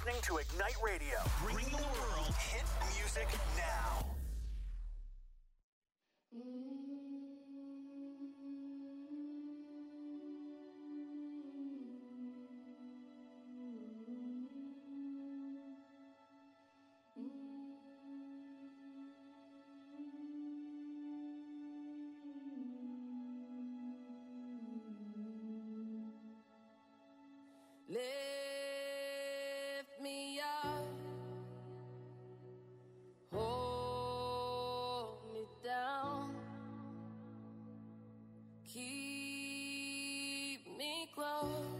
listening to Ignite Radio. Bring the world hit music now. Lift me up, hold me down, keep me close,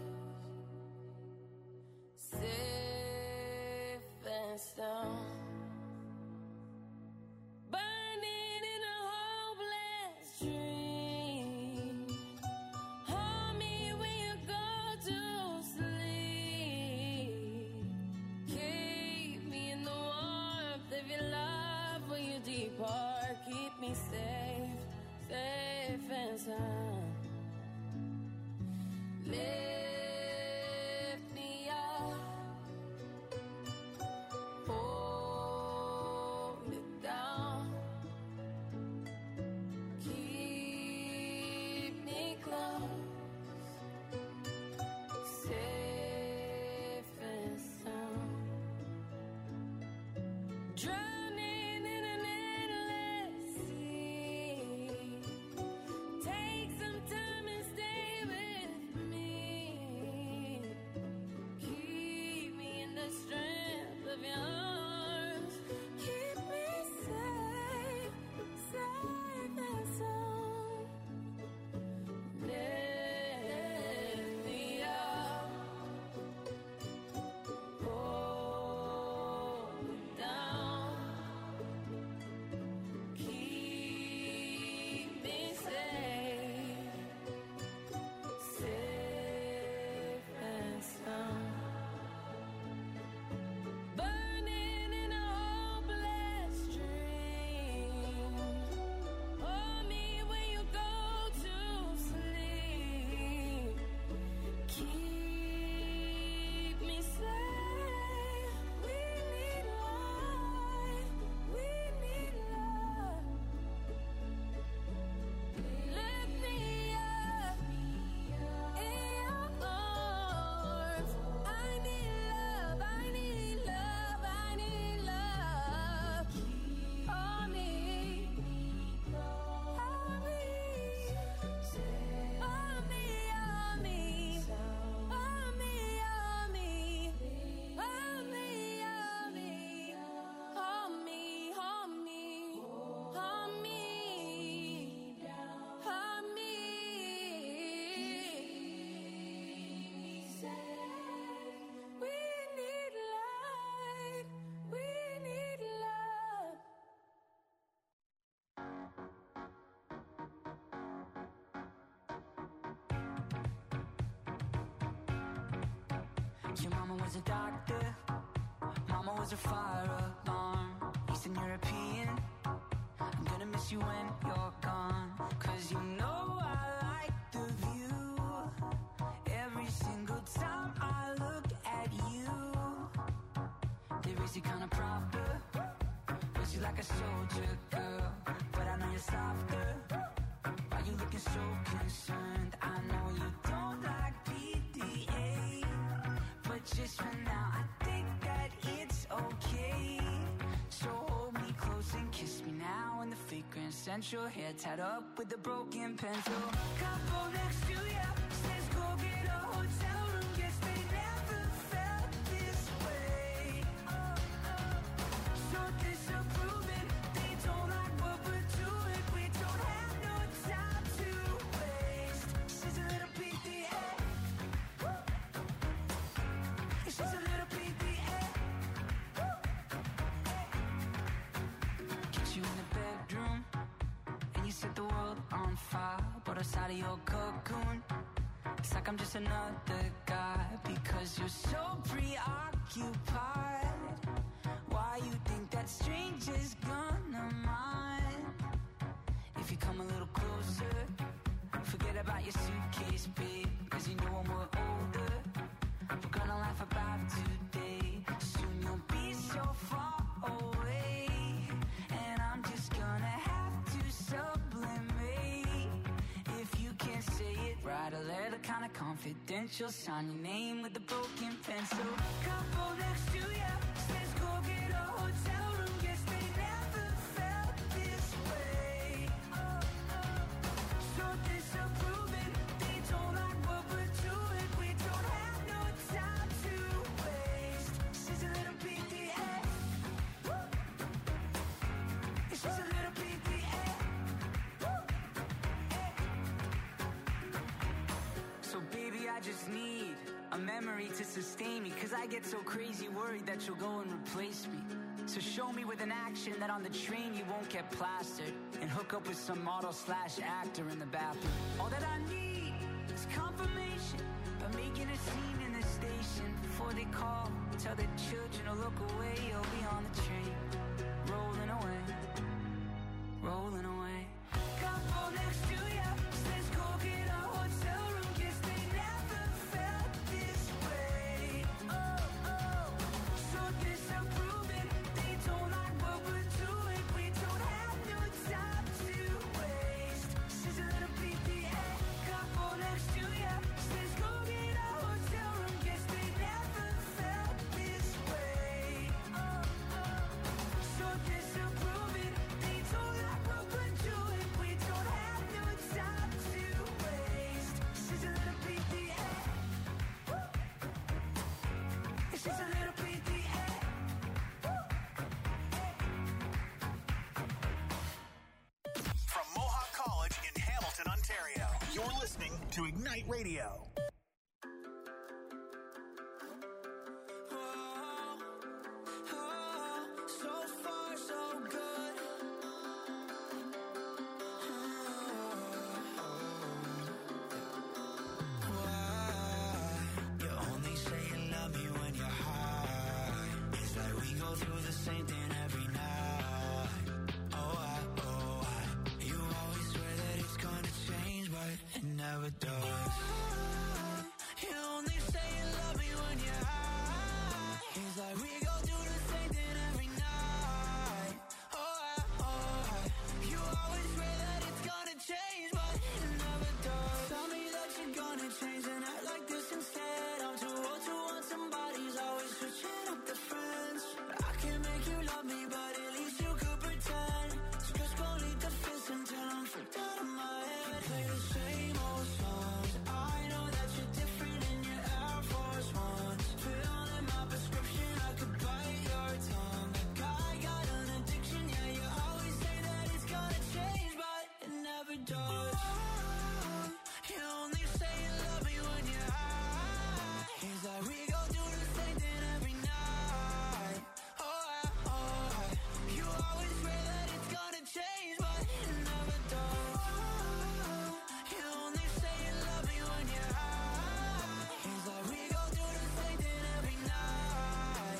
safe and sound. Burning in a hopeless dream. Hold me when you go to sleep. Keep me in the warmth of your love when you depart. Keep me safe, safe and sound. Lift me up, hold me down, keep me close, safe and sound. Drowning in an endless sea. Take some time and stay with me. Keep me in the strength of your arms. Keep me safe, safe and sound. Lift me up, hold me down, keep me safe, safe and sound. Burning in a hopeless dream. Hold me when you go to sleep. Keep me safe. We need life. We need love. Lift me up in your arms. I need love. I need love. I need love. Hold me. Hold me. Hold me. Hold me. Hold me. Hold me. Hold me. Hold me. Hold me. Hold me. Hold me. We need light. We need love. Your mama was a doctor, mama was a fire alarm. Eastern European, I'm gonna miss you when you're gone. Cause you know I like the view. Every single time I look at you, they raise you kinda proper. Raise you like a soldier girl, but I know you're softer. Why you looking so concerned? I know you don't like PDA, but just for now I think that it's okay. So hold me close and kiss me now in the fake Grand Central. Hair tied up with a broken pencil. Couple next to ya says go get a hotel room. Guess they never felt this way. So disapproving, they don't like what we're doing. We don't have no time to waste. She's a little PDA. She's a little PDA. Get you in the bedroom and you set the world on fire. But outside of your cocoon, it's like I'm just another guy. Because you're so preoccupied. Why you think that stranger's gonna mind? If you come a little closer, forget about your suitcase, babe. Cause you know when we're older, we're gonna laugh about today. kinda confidential. Sign your name with a broken pencil. Couple next to ya says go get a hotel room. Guess they never felt this way. So disapproving, they don't like what we're doing. We don't have no time to waste. This is a little PDA. This is a little PDA. So baby, I just need a memory to sustain me, 'cause I get so crazy worried that you'll go and replace me. So show me with an action that on the train you won't get plastered, and hook up with some model/actor in the bathroom. All that I need is confirmation by making a scene in the station. Before they call, tell the children to look away. You'll be on the train, rolling away, rolling away. Couple next to ya says go get a hotel room. Guess they never felt this way. So disapproving, they don't like what we're doing. We don't have no time to waste. This is a little PDA. Couple next to ya says go get a hotel room. Guess they never felt this way. So disapproving, they don't like what we're doing. We don't have no time to waste. This is a little PDA. This is a little PDA. From Mohawk College in Hamilton, Ontario, you're listening to Ignite Radio. So far, so good. You only say you love me when you're high. It's like we go through the same thing every night. You always swear that it's gonna change, but it never does. You only say you love me when you're high. It's like we go through the same thing every night. You always swear that it's gonna change, but it never does. Tell me that you're gonna change and act like this instead. I'm too old to want somebody's always switching up the friends. I can make you love me, but at least you could pretend. Just gon' lead the fence until I'm freaked out of my head. Play the same old songs. I know that you're different in your Air Force Ones. Filling my prescription, I could bite your tongue. Like I got an addiction, yeah, you always say that it's gonna change, but it never does. You only say you love me when you're high. It's like we go through the same thing every night. You always swear that it's gonna change, but it never does. You only say you love me when you're high. It's like we go through the same thing every night.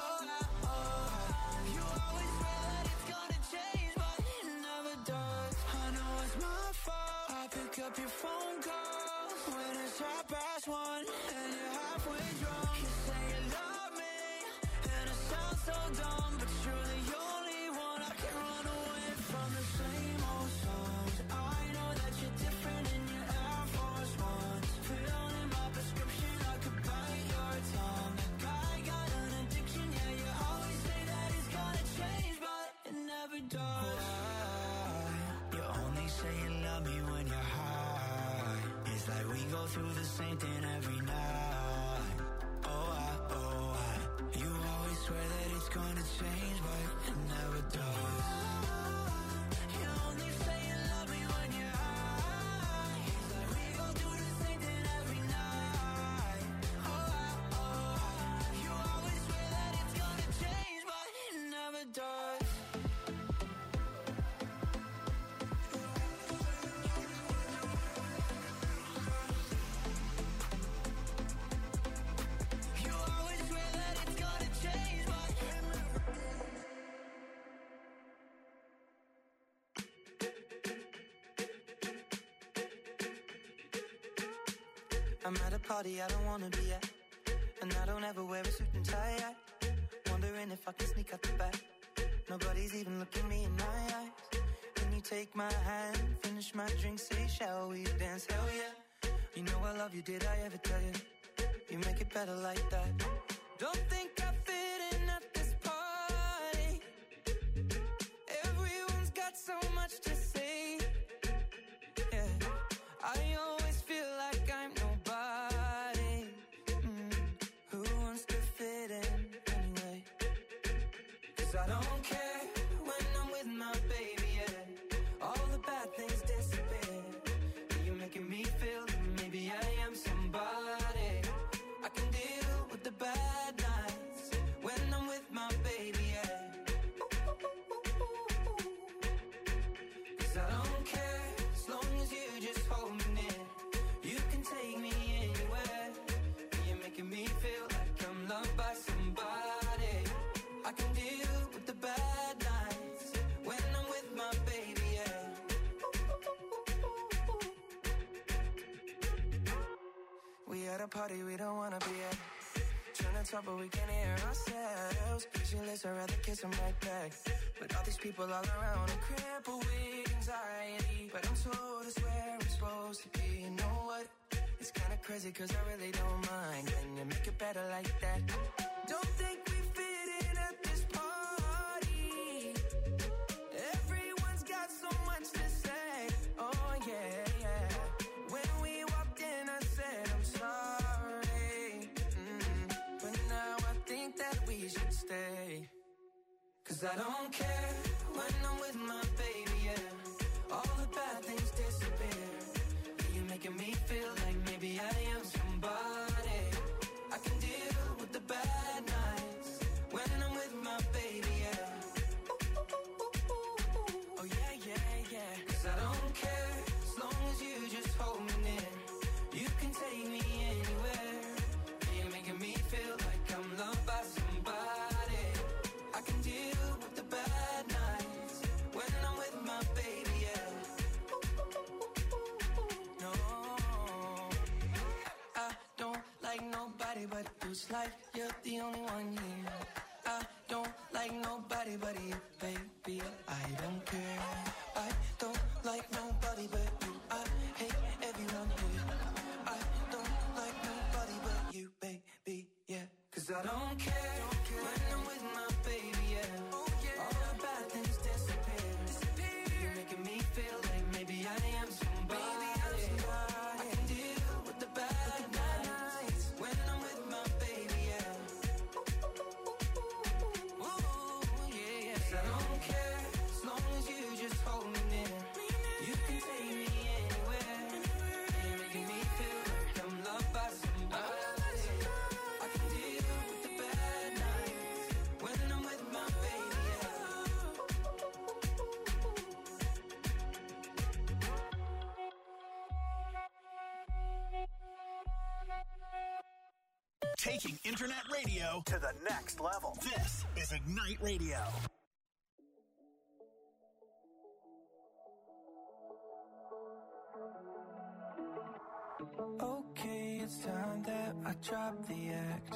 You always swear that it's gonna change, but it never does. I know it's my fault. I pick up your phone calls when it's 1:30 and you're halfway drunk. You say you love me, and it sounds so dumb, but you're the only one I can run away from. The same old songs. I know that you're different in your Air Force Ones. Filling my prescription, I could bite your tongue. Like I got an addiction, yeah, you always say that it's gonna change, but it never does. You only say you love me when you're high. It's like we go through the same thing every night. You always swear that it's gonna change, but it never does. You only say you love me when you're high. It's like we go through the same thing every night. You always swear that it's gonna change, but it never does. You always swear that it's gonna change, but I'm at a party I don't wanna be at, and I don't ever wear a suit and tie yet. Wondering if I can sneak out the back. Nobody's even looking me in my eyes. Can you take my hand, finish my drink, say shall we dance? Hell yeah. You know I love you, did I ever tell you? You make it better like that. Don't think I fit in at this party. Everyone's got so much to say. Yeah, I always feel like I'm nobody. Who wants to fit in anyway? 'Cause I don't care when I'm with my baby, yeah. All the bad things disappear. You're making me feel that maybe I am somebody. I can deal with the bad nights when I'm with my baby, yeah. 'Cause I don't care as long as you just hold me near. You can take me anywhere. You're making me feel like I'm loved by somebody. I can deal with the bad nights when I'm with my baby, yeah. We at a party we don't wanna be at. Trying to talk but we can't hear ourselves. Pictureless, I'd rather kiss them right back. But all these people all around are crippled with anxiety. But I'm told it's where I'm supposed to be. You know what? It's kinda crazy 'cause I really don't mind. Can you make it better like that? Don't think we fit in at this party. Everyone's got so much to say. Oh yeah, yeah. When we walked in I said I'm sorry. But now I think that we should stay. 'Cause I don't care when I'm with my baby, yeah. All the bad things disappear. You're making me feel like maybe I am somebody. I can deal with the bad nights when I'm with my baby, yeah. Oh yeah, yeah, yeah. 'Cause I don't care as long as you just hold me near. You can take me anywhere. You're making me feel like I'm loved by somebody. I can deal with the bad nights when I'm with my baby, yeah. No, I don't like nobody but you. It's like you're the only one here. I don't like nobody but you, baby. I don't care. I don't like nobody but you. I hate everyone here. I don't like nobody but you, baby, yeah. 'Cause I don't care when I'm with my baby, yeah. All the bad things disappear. You're making me feel like maybe I am somebody. I can deal with the bad nights when I'm with my baby, yeah. Ooh, yeah, yeah. 'Cause I don't care as long as you just hold me near. You can take me anywhere. You're making me feel like I'm loved by somebody. I can deal with the bad nights when I'm with my baby, yeah. Taking internet radio to the next level. This is Ignite Radio. Okay, it's time that I drop the act.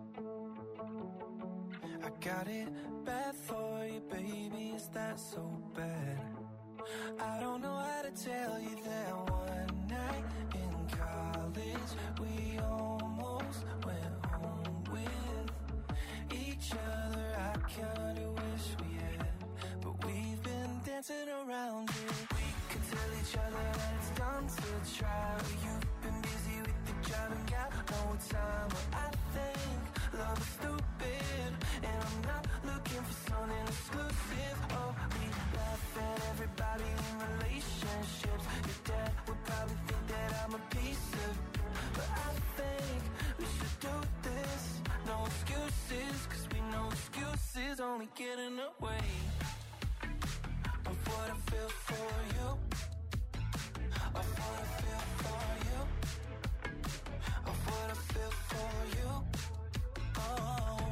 I got it bad for you, baby, is that so bad? I don't know how to tell you that one night in college we almost went home with each other. I kinda wish we had, but we've been dancing around it. We could tell each other that it's done to try. You've been busy with the job and got no time. But I think love is stupid, and I'm not looking for something exclusive. Oh, we laugh at everybody in relationships. Your dad would probably think that I'm a piece of, but I think we should do this. No excuses, 'cause we know excuses only get in the way of what I feel for you. Of what I feel for you. Of what I feel for you. Oh,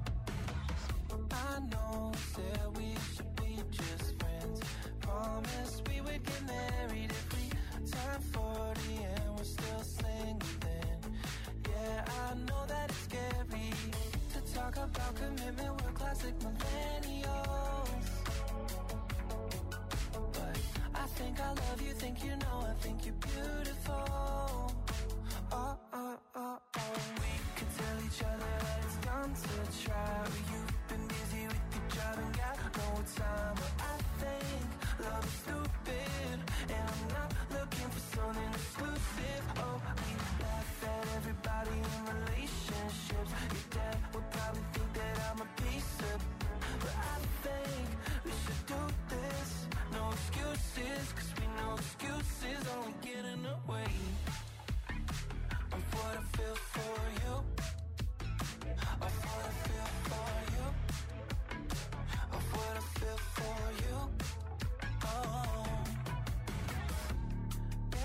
I know that we should be just friends. Promise we would get married if we turn 40 and we're still single then. Yeah, I know that it's scary to talk about commitment. We're classic millennials. But I think I love you, think you know, I think you're beautiful.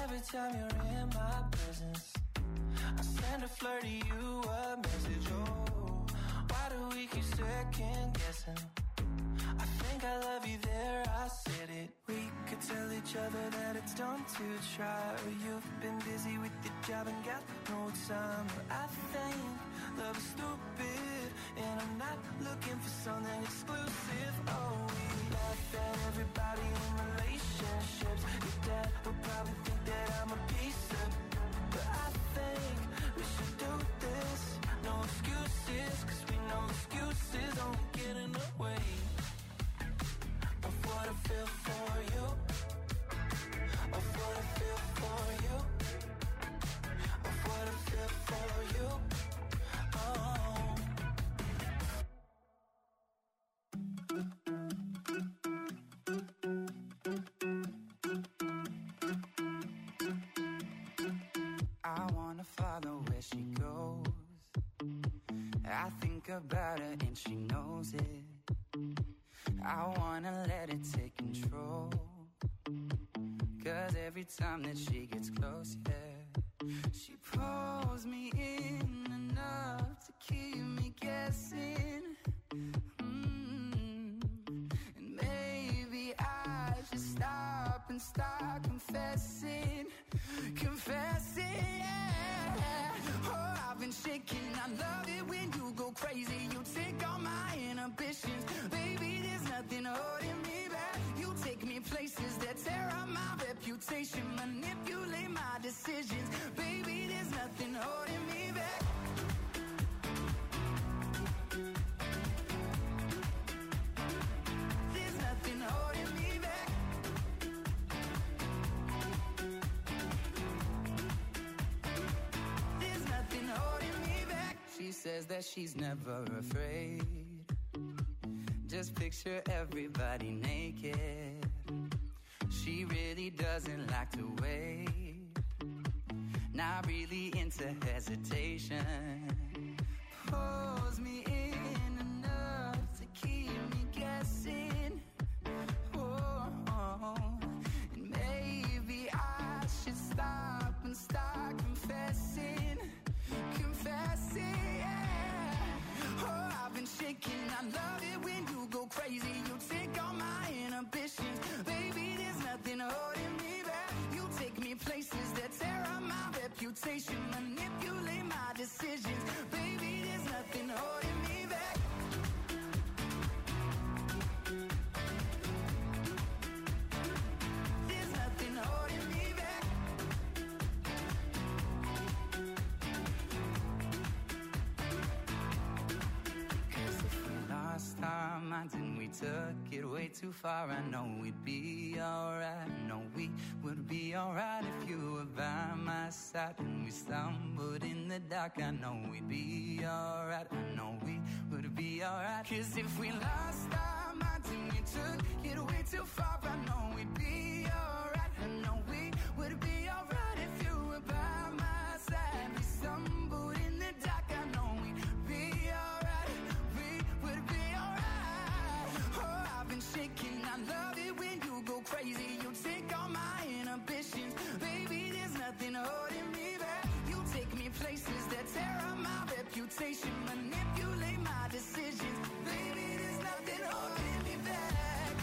Every time you're in my presence, I send a flirt to you a message. Oh, why do we keep second guessing? I think I love you there, I said it. We could tell each other that it's dumb to try, but you've been busy with your job and got no time. But I think love is stupid, and I'm not looking for something exclusive. Oh, we laugh at everybody in relationships. Your dad would probably think that I'm a piece of, but I think we should do this. No excuses, cause we know excuses only get in the way of what I feel for you, of what I feel for you, of what I feel for you. I wanna follow where she goes. I think about her and she knows it. I wanna let it take control, cause every time that she gets close, yeah, she pulls me in enough to keep me guessing. And maybe I should stop and start confessing, yeah. Oh, I've been shaking, I love it when you go crazy. You take all my inhibitions, baby, there's nothing holding me back. You take me places that tear up my reputation, manipulate my decisions, baby, there's nothing holding me back. There's nothing holding me back. There's nothing holding me back. She says that she's never afraid. Just picture everybody naked. She really doesn't like to wait. Not really into hesitation. Pulls me in enough to keep me guessing. Oh, and maybe I should stop and start confessing, yeah. Oh, I've been shaking, I love it when you go crazy. You take all my inhibitions, baby, there's nothing holding me back. You take me places that tear up my reputation, manipulate my decisions, baby, there's nothing holding me back. There's nothing holding me back. Cause if we lost our minds and we took it way too far, I know we'd be alright. I know we would be alright if you were by my side. And we stumbled in the dark, I know we'd be alright. I know we would be alright. Cause if we lost our minds and we took it way too far, I know we'd be alright. I know we would be alright if you were by my side. We stumbled in the dark, I know we'd be alright. We would be alright. Oh, I've been shaking, I love it when you go crazy. You take all my inhibitions, baby, there's nothing holding me back. You take me places that tear up my reputation, manipulate my decisions, baby, there's nothing holding me back.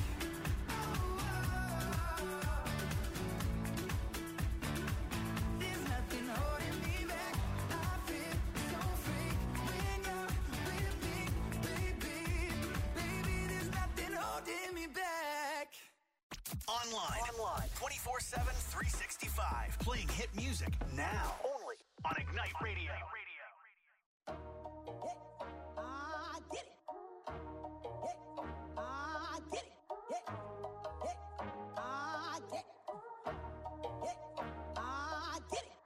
There's nothing holding me back. I feel so free when you're with me, baby. Baby, there's nothing holding me back. Online. 24/7, 365. Playing hit music now. Only on Ignite Radio. I get it. I get it. I get it. I get it.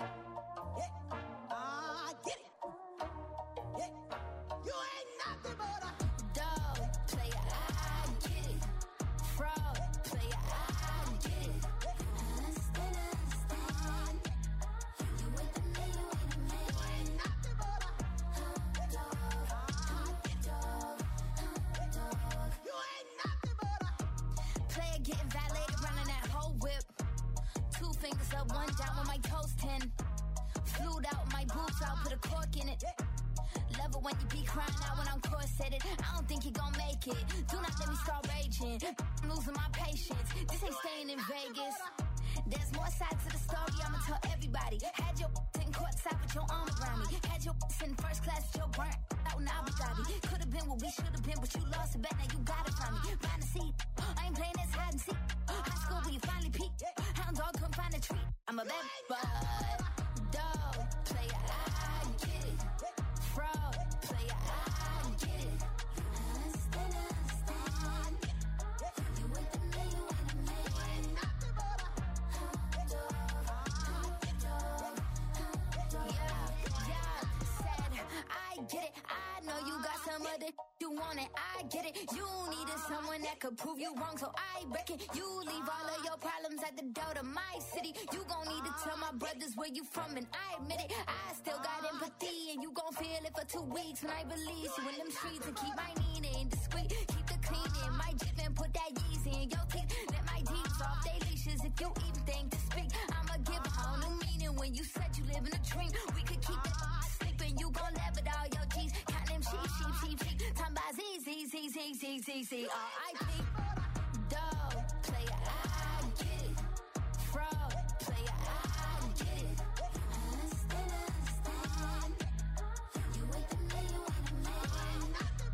I get it. You ain't nothing but a Dog player, I get it. Fraud player, I get it. Understand. You with me, you with me. up, one down with my toes 10. Flued out my boobs, I'll put a cork in it. Love it when you be crying out when I'm corseted. I don't think you gon' make it. Do not let me start raging. I'm losing my patience. This ain't staying in Vegas. There's more sides to the story, I'ma tell everybody. Had your in courtside with your arm around me. Had your in first class with your burnt out in Abu Dhabi. Could've been what we should've been, but you lost a bet, now you got it from me. Find a seat, I ain't playing this hide and seek. High school where you finally peak. Hound dog couldn't find a treat. I'm a bad bud, dog, player, I get it. Fraud, player, I get it. Understand. You with the man, you with the man. Yeah, said, I get it. I know you got some other you want it. I get it. You needed someone that could prove you wrong, so I reckon you leave all of your problems at the door to my city. You gon' need to tell my brothers where you from, and I admit it. I still got empathy, and you gon' feel it for 2 weeks when I release you in them streets and keep my meaning discreet. Keep the cleaning, my jip and put that Yeezy in your teeth. Let my deeds off they leashes if you even think to speak. I'ma give a whole new meaning when you said you live in a dream. We could keep it sleeping, you gon' laugh at all your G's. Count them sheep. Time by Z. R.I.P. Dog, player, I get it. Fraud, player, I get it. Understand. You with the man, you with the man.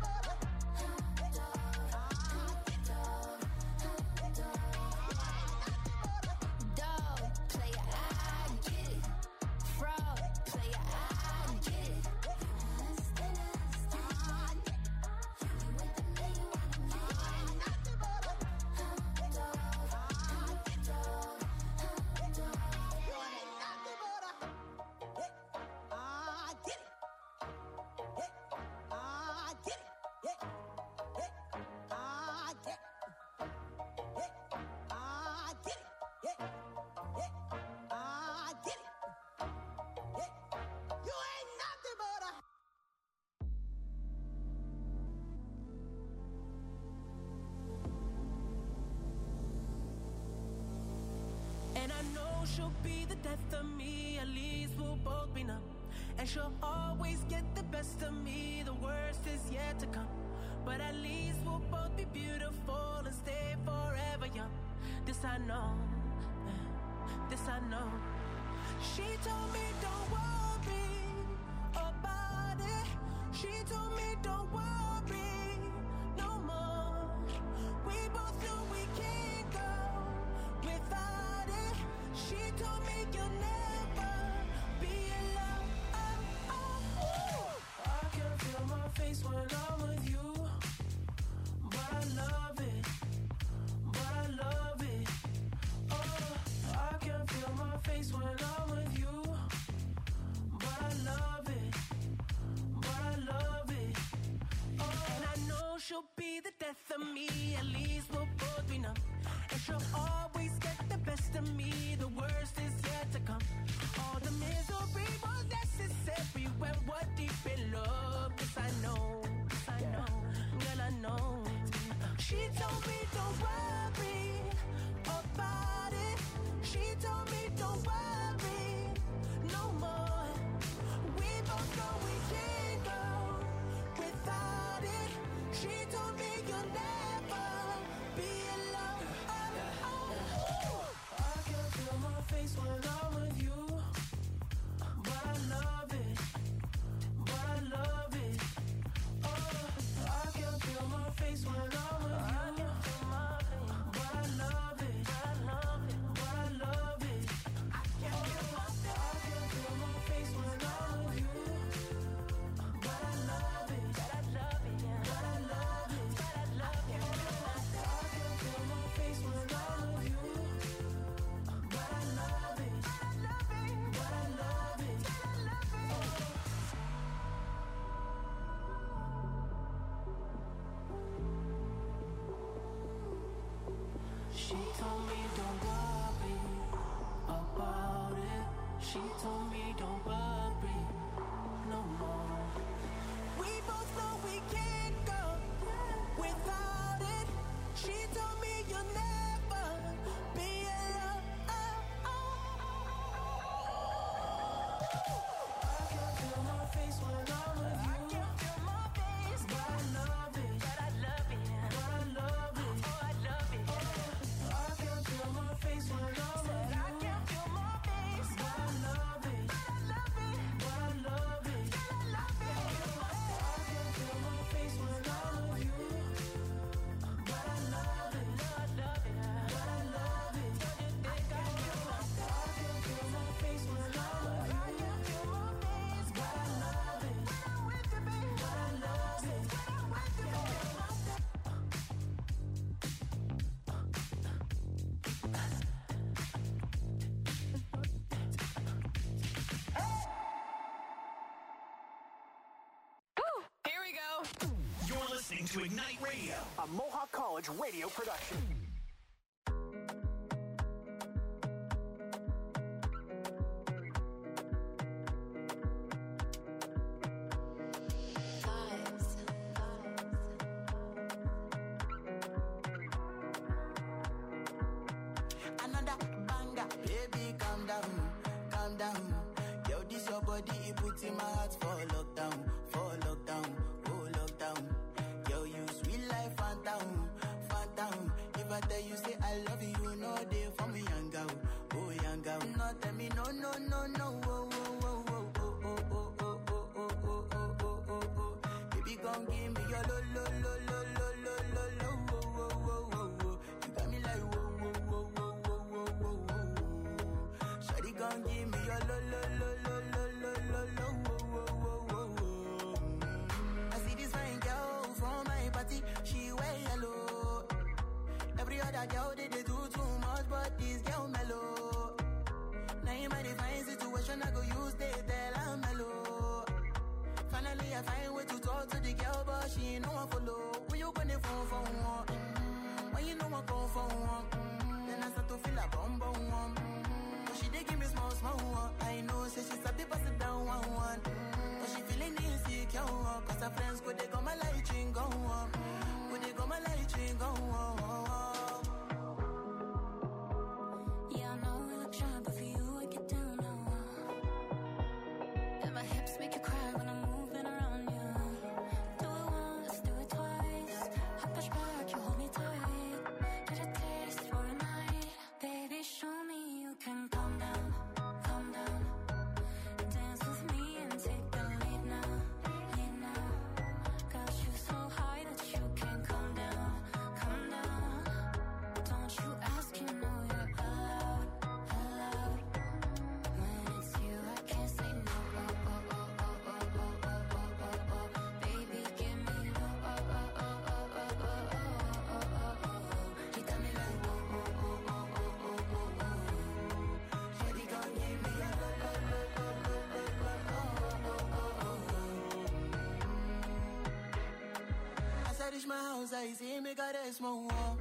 Dog, player, I get it. Fraud, player, I get it. And I know she'll be the death of me, at least we'll both be numb. And she'll always get the best of me, the worst is yet to come. But at least we'll both be beautiful and stay forever young. This I know, this I know. She told me don't worry about it. She told me don't worry no more. We both know we can't go without it. She told me you'll never be alone. I can feel my face when I'm with you, but I love it, but I love it. Oh, I can feel my face when I'm with you, but I love it, but I love it. Oh, and I know she'll be the death of me, at least we'll both be numb. And she'll always get the best of me, the worst is yet to come. All the misery was necessary when we're deep in love. Yes, I know, girl, I know. She told me don't worry about it. She told me don't worry no more. We both know we can't go without it. She told me you'll never be alone. I can feel my face when I'm with you, but I love it, but I love it. Oh, I can feel my face when I'm with you, but I love it, but I love it. I can feel my face when I'm with you, but I love it, but I love it, but I love it, but I love it. I can feel my face when I'm with you, but I love it, but I love it, but I love it. She told me don't worry about it. She told me don't worry no more. We both know we can't go without it. She told me you'll never be alone. can't feel my face when I'm with you. I can't feel my face, But I love it. but I love it. But I love it. Oh, I love it. I can't feel my face when I'm with Said you. I can't feel my face, But I love it. but I love it. But I love it. But I love it. I can't feel my face when I'm with you. But I love it. I love it. But I love it. I can't feel my face when I'm with you. I can't feel my face, But I love it. when I'm with you, baby. But I love it. When I'm with you, baby. Here we go. You're listening to Ignite Radio, a Mohawk College radio production. Another banger, baby, calm down, calm down. Yo, this your body, it puts in my heart for lockdown, oh lockdown. Yo, you sweet life, phantom, phantom. If I tell you say I love you, no day for me, young girl, oh young girl. No tell me no, no, no, no, oh, oh, oh, oh, oh, oh, oh, oh, oh, oh, oh, oh, oh, oh, oh. Baby, gon' give me your lo, lo, lo, lo, lo, lo, lo, lo, oh, oh, oh, oh, oh. You got me like whoa, whoa, whoa, whoa, whoa, whoa, whoa, whoa. Shawty gon' give me your lo, lo, lo, lo, lo, lo, lo, lo, oh, oh, oh, oh, oh. I see this fine girl from my party, she wear yellow. Every other girl they do too much, but this girl mellow. Now in my divine situation, I go use they tell I'm mellow. Finally, I find way to talk to the girl, but she ain't no one follow. Who you gonna phone for one? When you know I come for one, then I start to feel a bum bum one. But she dey give me small small one. I know, say she's happy pass it down one. But she feeling insecure, cause her friends go they come my light ring go on. Go they come my light ring go on. Yeah, I know we look shy, but for you I get down now. And my hips make you cry when I'm moving around you. Do it once, do it twice. I push back, you hold me tight. Get a taste for a night. Baby, show me you can calm down, calm down. Dance with me and take the lead now, lead now. Got you so high that you can't calm down, calm down. Don't you ask, you know you're allowed, allowed. When it's you, I can't say no. Oh, oh, oh, oh, oh, oh, oh, oh, oh, oh. Baby, give me oh, oh, oh, oh, oh, oh, oh, oh, oh, oh. You got me like oh, oh, oh, oh, oh, oh, oh, oh. Shawty gon' give me a lo, lo, lo, lo, lo, lo, lo, oh, oh, oh, oh. As I reach my house, I see me got a small wall.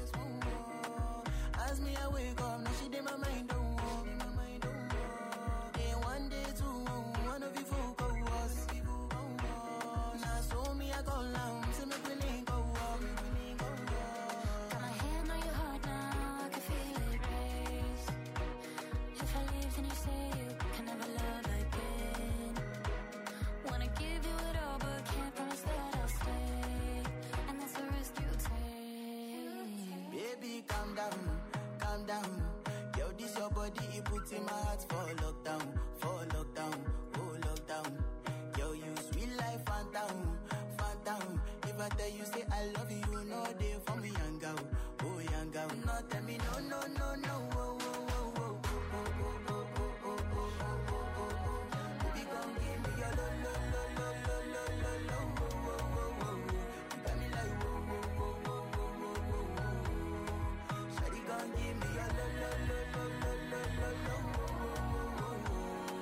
As me I wake up, now she did my mind don't walk. Day one, day two, one of you folk go us. Now so me I go long, see me willing go walk. Got my hand on your heart now, I can feel it race. If I leave, then you say you can never love again. Wanna give you it all, but can't promise that I'll stay. And that's the risk you take. Baby, calm down, calm down. Yo, this your body, it puts in my heart for lockdown, oh lockdown. Yo, you sweet life, phantom, phantom. If I tell you say I love you, no day for me, young girl, oh young girl. No, tell me no, no, no, no, oh, oh, oh, oh, oh, oh, oh, oh, oh, oh, oh, oh, oh. Baby, gon' give me your lo, lo, lo, lo, lo, lo, lo, lo, oh, oh, oh, oh. You got me like whoa, whoa, whoa, whoa, whoa, whoa, whoa, whoa. Shawty gon' give me your lo, lo, lo, lo, lo, lo, lo, lo, oh, oh, oh, oh.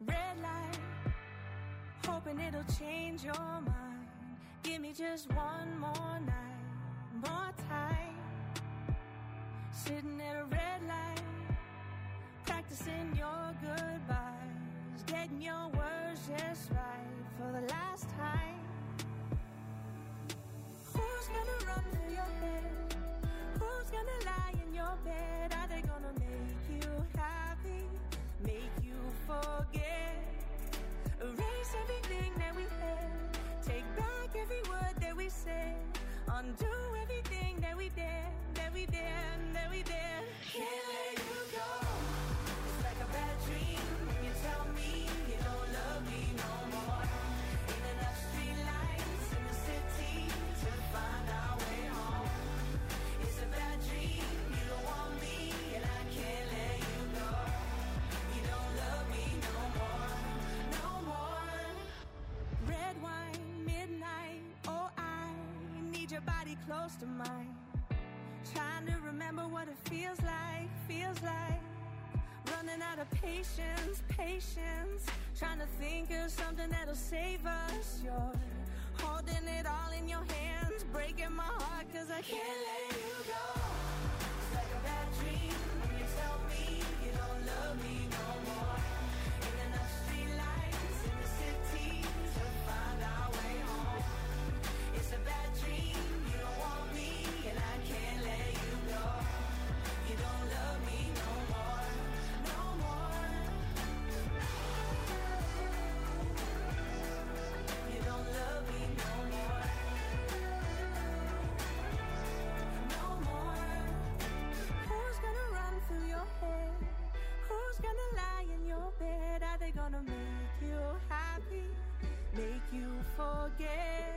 Red light, hoping it'll change your mind. Give me just one more night, more time. Sitting at a red light, practicing your goodbyes, getting your words just right for the last time. Who's gonna run through your head? Who's gonna lie in your bed? Are they gonna make you happy, make you forget? Erase everything that we had, take back every word that we said, undo everything that we did, that we did, that we did. Can't let you go. It's like a bad dream when you tell me you don't love me no more. Ain't enough street lights in the city to find our way home. It's a bad dream, you don't want me, and I can't let you go. You don't love me no more, no more. Red wine, midnight, oh I need your body close to mine. Trying to remember what it feels like, running out of patience, trying to think of something that'll save us. You're holding it all in your hands, breaking my heart 'cause I can't let you go. It's like a bad dream when you tell me you don't love me no more. Ain't enough street lights in the city to find our way home. It's a bad dream, you don't want me, and I can't let you go. You don't love me no more, no more. You don't love me no more, no more. Who's gonna run through your head? Who's gonna lie in your bed? Are they gonna make you happy, make you forget?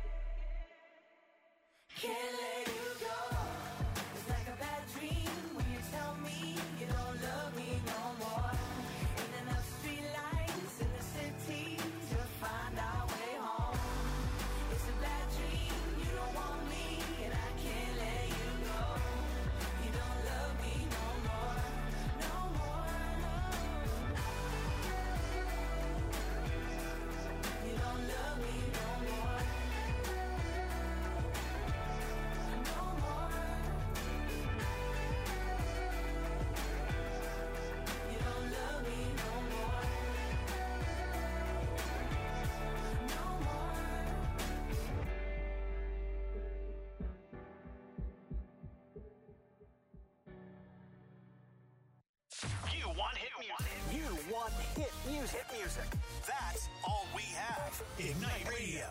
Can't let you go. It's like a bad dream when you tell me you don't love me no more. Ain't enough street lights in the city to find our way home. It's a bad dream, you don't want me, and I can't let you go. You don't love me no more, no more. You don't love me no more. You want hit music. That's all we have. Ignite Radio.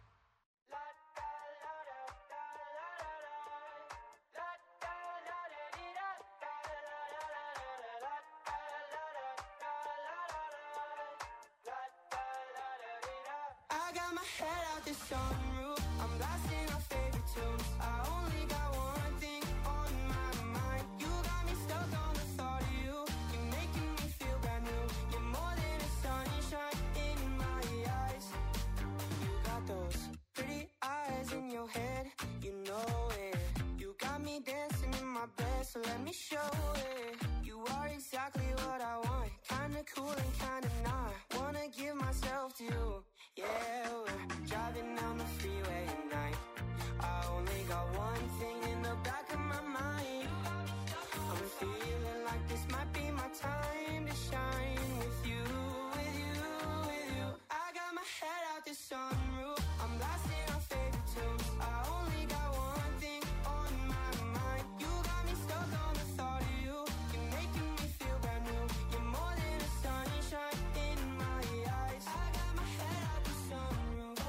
I got my head out the sunroof, I'm blasting our favorite tunes. I only got one thing on my mind. You got me stuck on the thought of you. You're making me feel brand new. You're more than a sunshine in my eyes. You got those pretty eyes in your head, you know it. You got me dancing in my bed, so let me show it. You are exactly what I want, kinda cool and kinda not. Wanna give myself to you. Yeah, we're driving down the freeway at night. I only got one thing in the back of my mind. I'm feeling like this might be my time to shine with you, with you, with you. I got my head out the sunroof, I'm blasting our favorite tunes. I only got one thing on my mind. You got me stuck on the thought of you. You're making me feel brand new. You're more than a sunshine in my eyes. I got my head out the sunroof.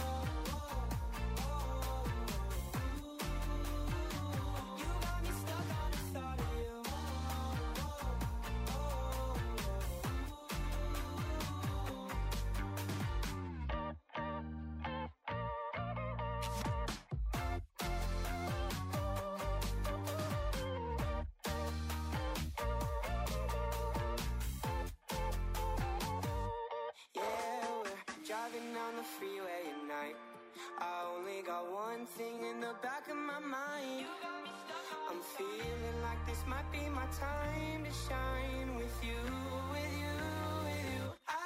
You got me stuck on the thought of you. Yeah, we're driving down the freeway at night. I only got one thing in the back of my mind. I'm feeling like this might be my time to shine with you, with you, with you. I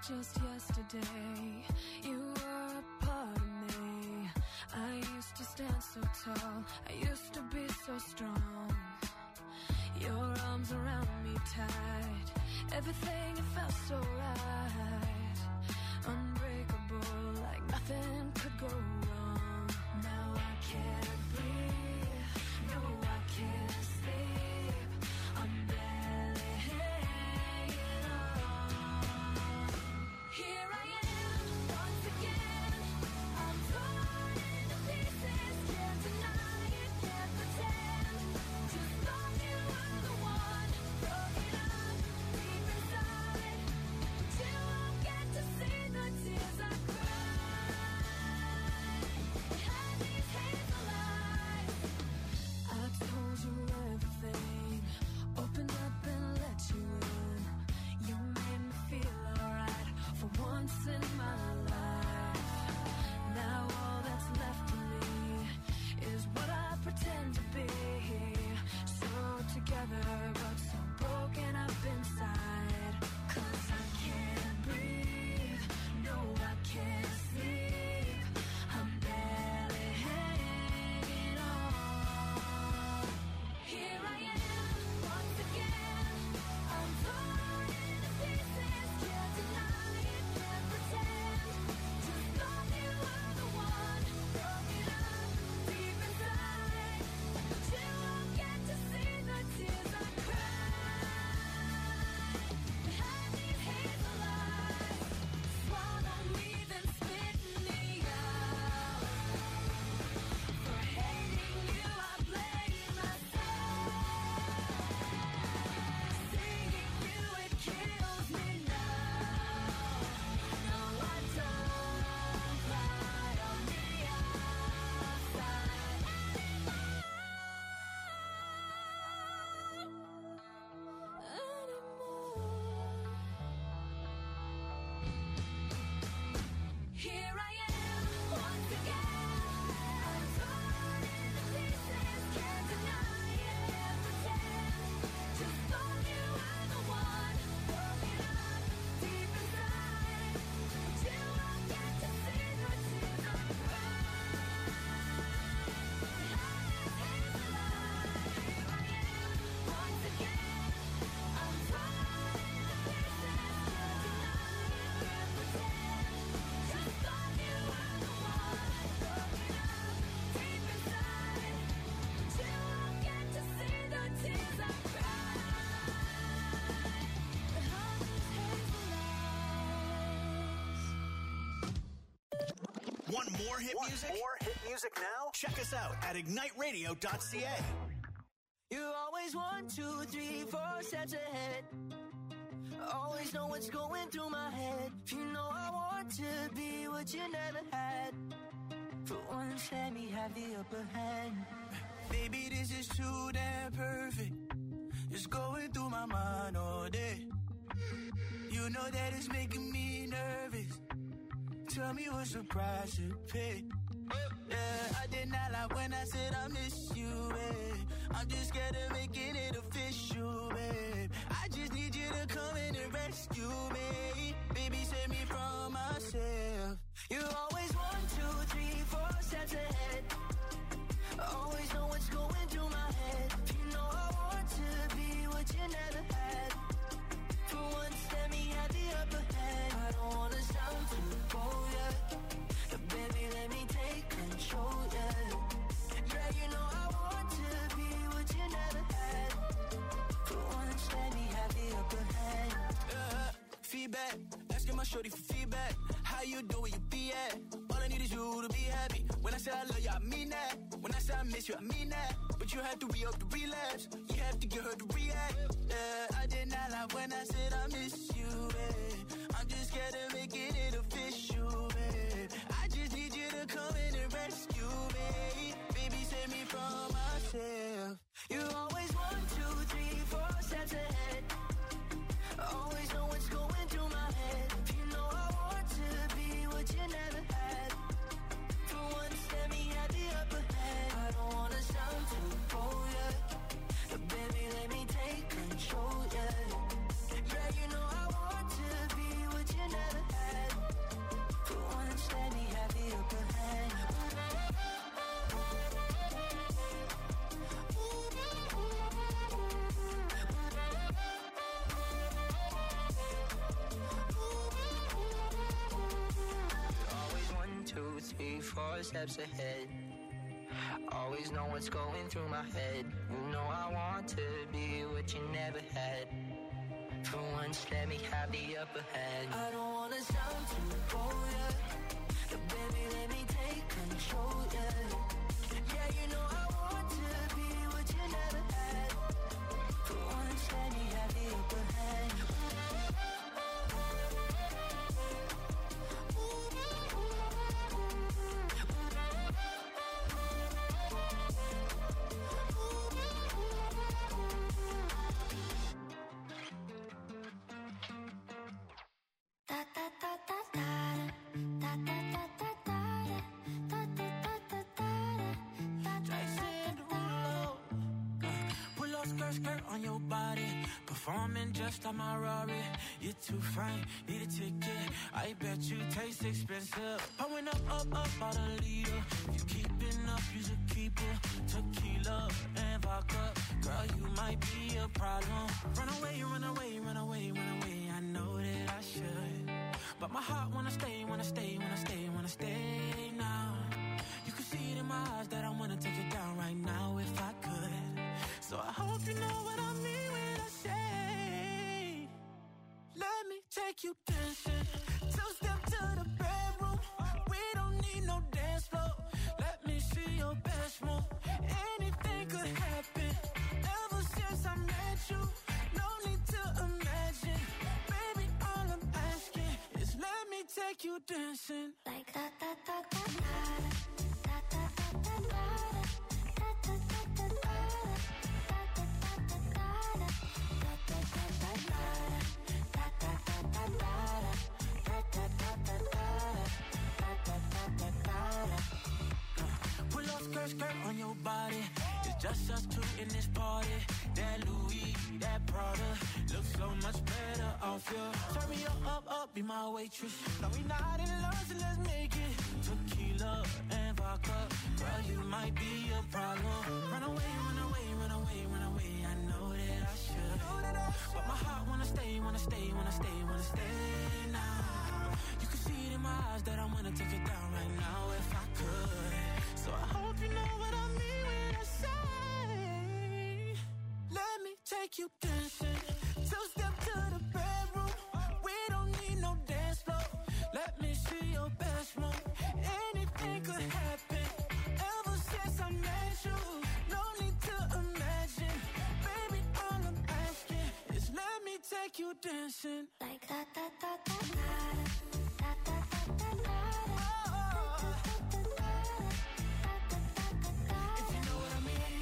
just yesterday, you were a part of me. I used to stand so tall, I used to be so strong. Your arms around me tight, everything, it felt so right. Unbreakable, like nothing could go wrong. Now I can't breathe, no I can't sleep, I'm barely hanging on. Here I am, once again, I'm torn into pieces, can't deny it, can't pretend. Just thought you were the one, broken up deep inside, but you won't get to see the tears I cried. Had these hazel eyes, I told you everything, opened up and let you in. You made me feel alright for once in my life. Now all that's left of me is what I pretend to be. So together but so broken up inside. 'Cause I can't breathe, no I can't sleep, I'm barely hanging on. Here I am, once again, I'm torn into pieces, can't deny it, can't pretend. Just thought you were the one, broken up deep inside, but you won't get to see the tears I cried. Had these hazel eyes, swallow me then spit me out. For hating you I blame myself. Seeing you it kills me now. No I don't cry on the outside anymore. Here I am, once again, I'm torn into pieces, can't deny it, can't pretend. Just thought you were the one, broken up deep inside, but you won't get to see the tears I cried. Had these hazel eyes, here I am, once again, I'm torn into pieces, can't deny it, can't pretend. Just thought you were the one, broken up deep inside, but you won't get to see the tears I cried. Behind these hazel eyes. Want more hit music? More hit music now? Check us out at igniteradio.ca. You always 1, 2, 3, 4 steps ahead. Always know what's going through my head. You know I want to be what you never had. For once, let me have the upper hand. Baby, this is too damn perfect. It's going through my mind all day. You know that it's making me nervous. Tell me what's the price to pay. Yeah, I did not lie when I said I miss you, babe. I'm just scared of making it official, babe. I just need you to come in and rescue me. Baby, save me from myself. You always 1, 2, 3, 4 steps ahead. Always know what's going through my head. You know I want to be what you never had. For once, let me have the upper hand. I don't wanna sound too bold, yeah. But baby, let me take control, yeah. Yeah, you know I want to be what you never had. For once, let me have the upper hand. Feedback, asking my shorty for feedback. How you doing, where you be at? All I need is you to be happy. When I say I love you, I mean that. When I say I miss you, I mean that. But you have to re-up the relapse. You have to get her to react. Yeah, I did not lie when I said I miss you, babe. I'm just scared of making it official, babe. I just need you to come in and rescue me. Baby, save me from myself. You always 1, 2, 3, 4 steps ahead. Always know what's going through my head. You know I want to be what you never had. For once, let me have the upper hand. I don't wanna sound too bold, yeah. But baby, let me take control, yeah. Yeah, you know I want 4 steps ahead. Always know what's going through my head. You know I want to be what you never had. For once, let me have the upper hand. I don't wanna sound too bold, yeah. But baby, let me take control, yeah. Yeah, you know I want to be what you never had. For once, let me have the upper hand. Skirt on your body, performing just like my Rari. You're too fine, need a ticket. I bet you taste expensive. Pouring up, about a liter. If you keeping up, you should keep it. Tequila and vodka, girl, you might be a problem. Run away, run away, run away, run away. I know that I should, but my heart wanna stay, wanna stay, wanna stay, wanna stay now. You can see it in my eyes that I wanna take it down right now if I could. So I hope you know what I mean when I say, let me take you dancing. 2-step to the bedroom. We don't need no dance floor. Let me see your best move. Anything could happen. Ever since I met you, no need to imagine. Baby, all I'm asking is let me take you dancing. Like da da da da da da da da da da. Pull up skirt on your body. It's just us two in this party. That Louis, that Prada looks so much better off you. Turn me up, be my waitress. No, we not in love, so let's make it. Tequila and vodka, girl, you might be a problem. Run away, run away, run away, run away. I know that I should, but my heart wanna stay, wanna stay, wanna stay, wanna stay now. You can see it in my eyes that I wanna take it down right now if I could. So I hope you know what I mean when I say, let me take you dancing. 2-step to the bedroom. We don't need no dance floor. Let me see your best move. Anything could happen. Ever since I met you, no need to imagine. Baby, all I'm asking is let me take you dancing. Like da da da da da da da da da da. If you know what I mean.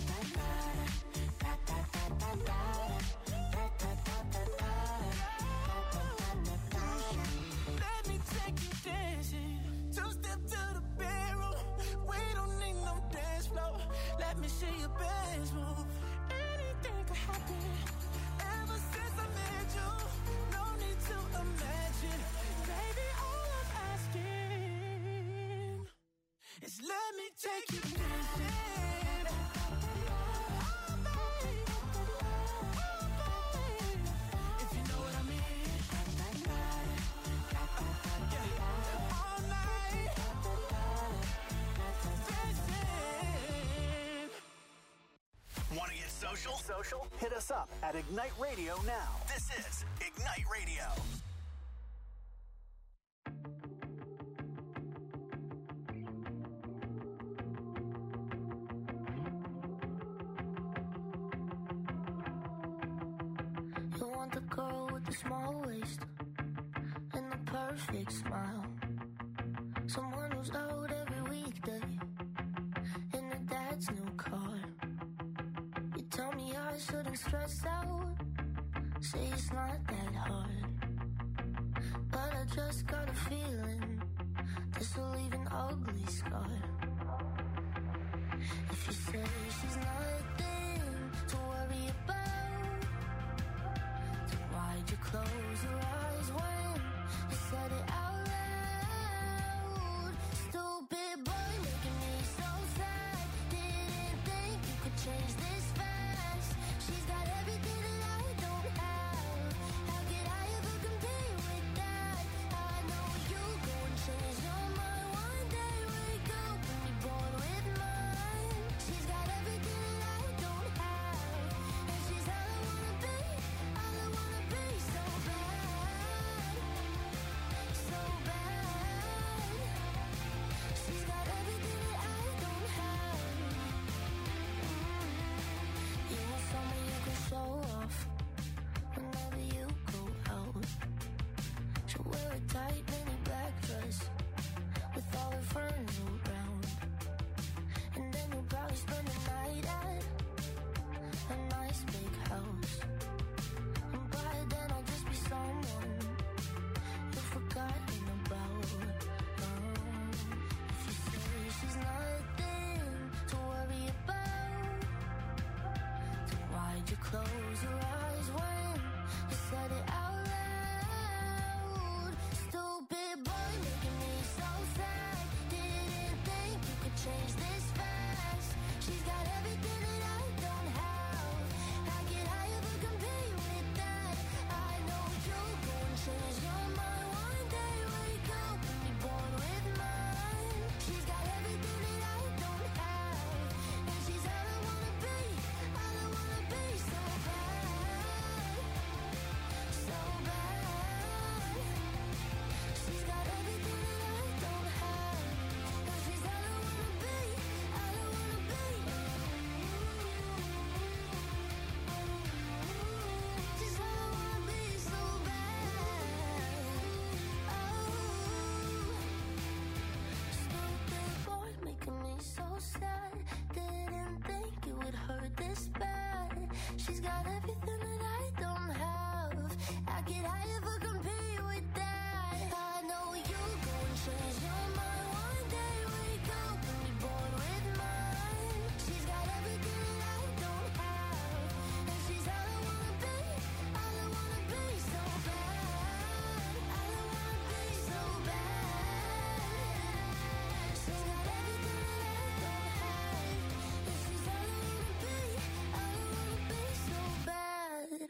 Let me take you dancing. 2-step to the bedroom. We don't need no dance floor. Let me see your best move. Anything could happen. Ever since I met you, no need to imagine. Baby, all I'm asking is let me take you dancing. If you know what I mean. All night dancing. Want to get social? Hit us up at Ignite Radio now. This is Ignite Radio. You want the girl with the small waist and the perfect smile. Someone who's out every weekday in her dad's new car. You tell me I shouldn't stress out, say it's not that hard. But I just got a feeling this will leave an ugly scar. If you say she's nothing to worry about, then why'd you close your eyes when you said it out loud? Stupid boy making me so sad. Didn't think you could change this fast. She's got everything that I don't have. How could I ever compare with that? I know you go and change your mind one day when wear a tight mini black dress with all her friends around. And then you'll probably spend the night at a nice big house. And by then I'll just be someone you've forgotten about. If you say she's nothing to worry about, then why'd you close your eyes when you said it out loud? Stupid boy making me so sad. Didn't think you could change this fast. She's got everything that I don't have. How could I ever compete with that? I know you'll go and change your mind one day. Wake up and be born with mine. She's got everything that I don't have, and she's all I wanna be. All I wanna be, so bad, so bad. She's got everything that I don't have, and she's all I wanna be. All I wanna be. She's all I wanna be, so bad. Stupid boy making me so sad. Didn't think it would hurt this bad. She's got everything that I don't have. How could I ever compete with that? I know you'll go and change your mind one day. Wake up and be born with mine. She's got everything that I don't have, and she's all I wanna be. All I wanna be, so bad. All I wanna be, so bad. She's got everything that I don't have, and she's all I wanna be. All I wanna be, so bad.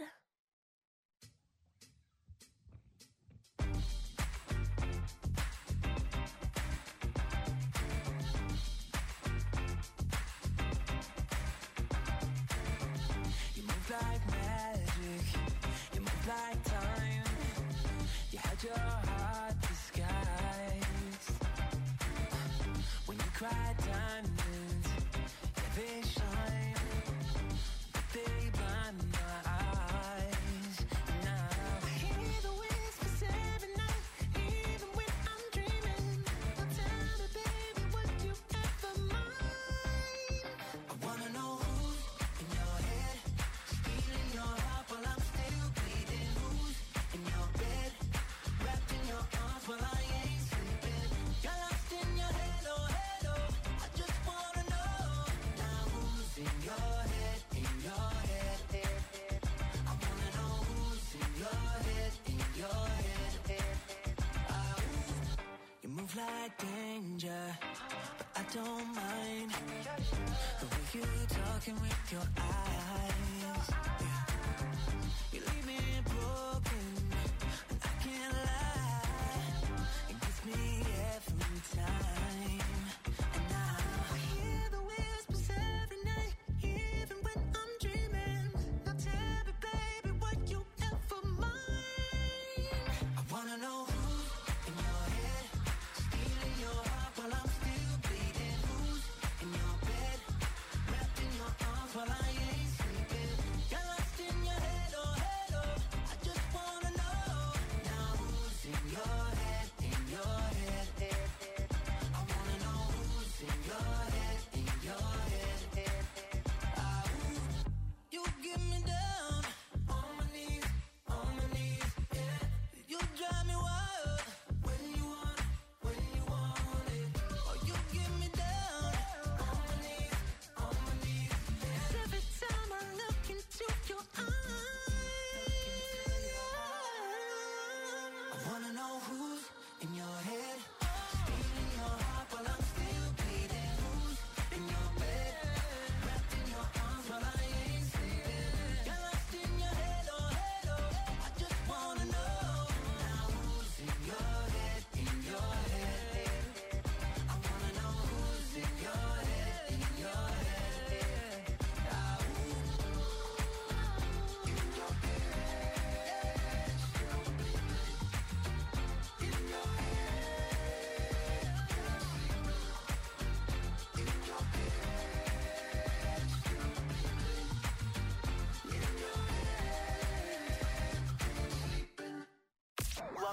You move like magic, you move like time. You had your heart disguised. When you cry diamonds, yeah, they shine, but they blind my eyes. Now I hear the whispers every night, even when I'm dreaming. Now tell me, baby, would you ever mind? I wanna know who's in your head, stealing your heart while I'm still bleeding. Who's in your bed, wrapped in your arms while I ain't sleeping. You're lost in your head, oh, I just wanna know. Now who's in your head, in your head? I wanna know who's in your head, in your head. You move like danger, but I don't mind the way you talking with your eyes. Yeah. You leave me broken, and I can't lie. It gets me every time. And now I hear the whispers every night, even when I'm dreaming. Now tell me, baby, would you ever mind? I wanna know who's in your head, stealing your heart while I'm still bleeding. Who's in your bed, wrapped in your arms while I ain't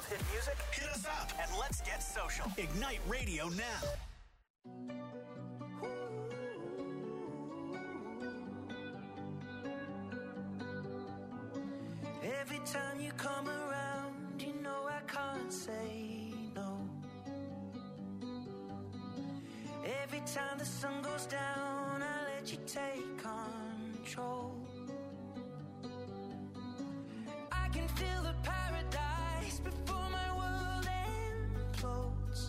Love hit music? Hit us up and let's get social. Ignite Radio now. Every time you come around, you know I can't say no. Every time the sun goes down, I let you take control. I can feel the paradise before my world implodes.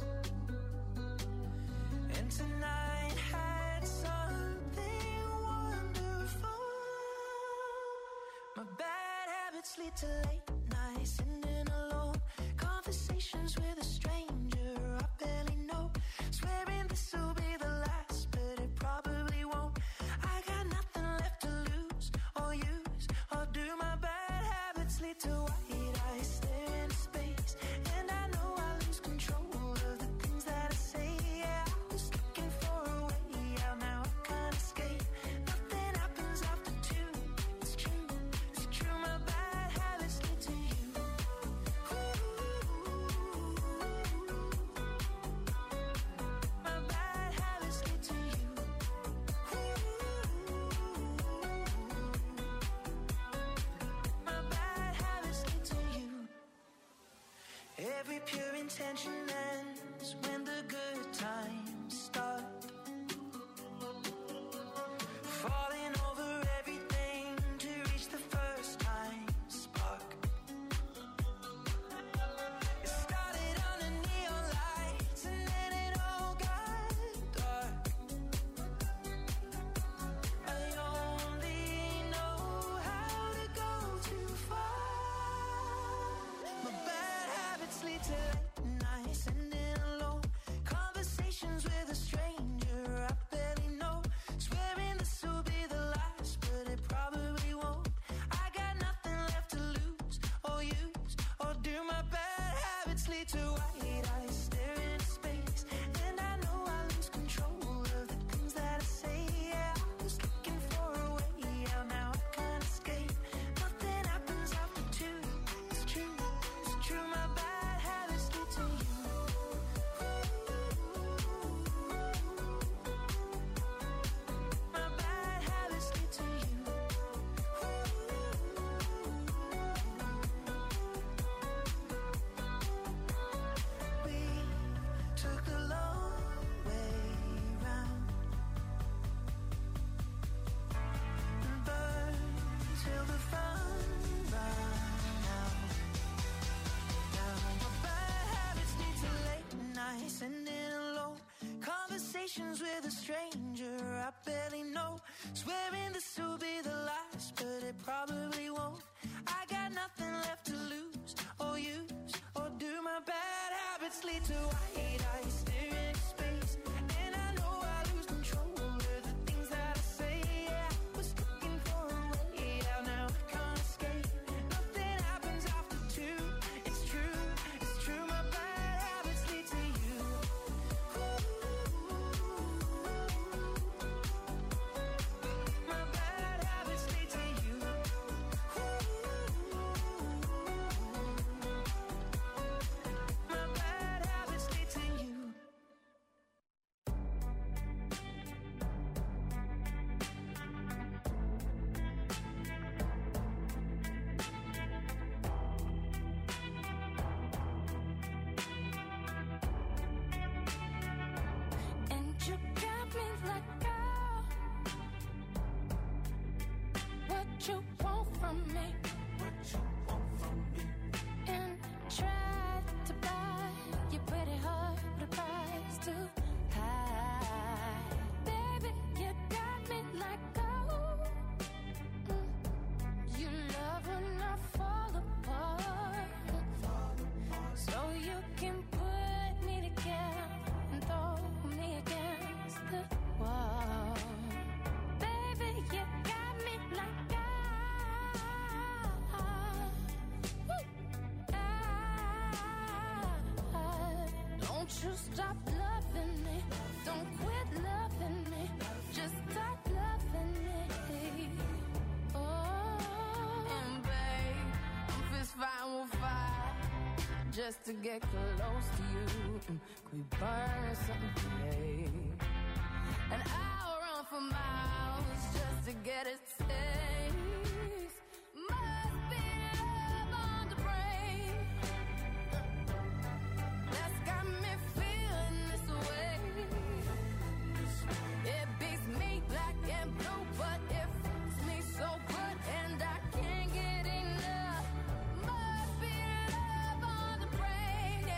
And tonight had something wonderful. My bad habits lead to late nights, sitting alone, conversations with a stranger I barely know, swearing this will be the last, but it probably won't. I got nothing left to lose or use or do. My bad habits lead to white eyes, stare into space, and I know I lose control of the things that I say. Yeah, I was looking for a way out, now I can't escape. Nothing happens after two. It's true, it's true. My bad habits lead to you. My bad habits lead to you. My bad habits lead to you. Every pure intention ends when the good times start. Falling over everything to reach the first time spark. It started under neon lights and then it all got dark. I only know how to go too far. My bad habits lead to late nights, sitting alone, conversations with a stranger I barely know, swearing this will be the last, but it probably won't. I got nothing left to lose or use or do. My bad habits lead to white eyes, stare into space, and I know I lose control of the things that I say. Yeah, I was looking for a way out, now I can't escape. Nothing happens after two. It's true, it's true. My bad habits lead to you. My bad habits lead to you. We took the long way round and burned till the fun ran out. Now my bad habits lead to late nights, sitting alone, conversations with a stranger I barely know, swearing this will be the last, but it probably won't. I got nothing left to lose or use or do. My bad habits lead to white eyes, stare into space, and I know I lose control of the things that I say. Yeah, I was looking for a way out, now I can't escape. Nothing happens after two. It's true, it's true. My bad habits lead to you. My bad habits lead to you. My bad habits lead to you. And you got me like, oh, what you want from me? And tried to buy your pretty heart, but the price too high. Baby, you got me like, oh, you love when I fall apart, so you can put me together and throw me against the wall. Baby, you got me like, don't you stop loving me, don't quit loving me, just stop loving me. Oh, and babe, I'm fist fighting with fire. just to get close to you. Could we burn something today? And I'll run for miles just to get a taste.